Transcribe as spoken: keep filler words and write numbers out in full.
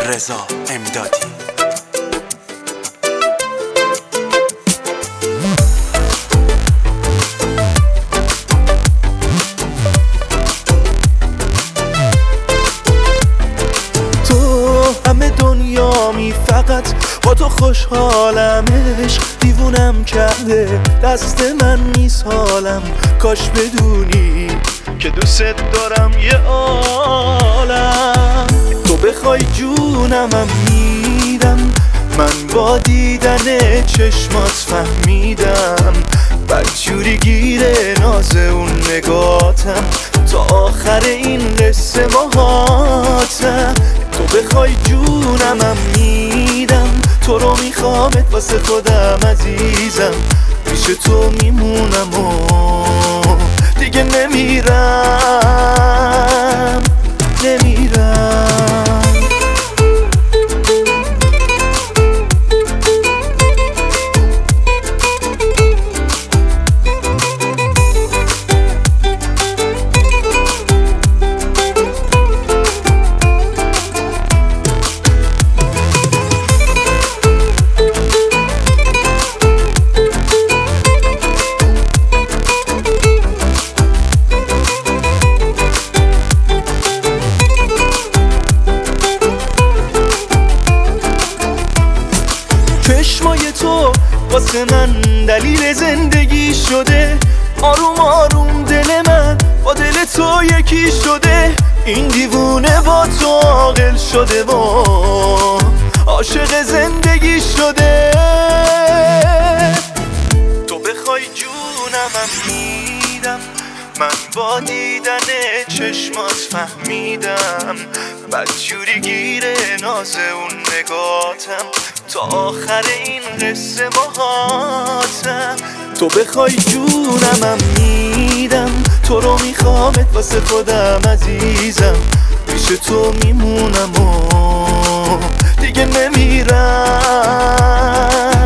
رضا امدادی. همه دنیامی فقط با تو خوشحالم، عشق دیوونم کرده، دست من نیست حالم. کاش بدونی که دوست دارم یه عالم. تو بخوای جونمم میدم، من با دیدن چشمات فهمیدم بدجوری گیره ناز اون نگاتم، تا آخر این قصه باهاتم. تو بخوای جونمم میدم، تو رو میخوامت واسه خودم عزیزم، پیش تو میمونم و دیگه نمیرم نمیرم. چشمای تو واسه من دلیل زندگی شده، آروم آروم دل من با دل تو یکی شده. این دیوونه با تو عاقل شده و عاشق زندگی شده. تو بخوای جونمم میدم، من با دیدن چشمات فهمیدم بدجوری گیره ناز اون نگاتم، تا آخر این قصه باهاتم. تو بخوای جونمم میدم، تو رو میخوامت واسه خودم عزیزم، پیش تو میمونم و دیگه نمیرم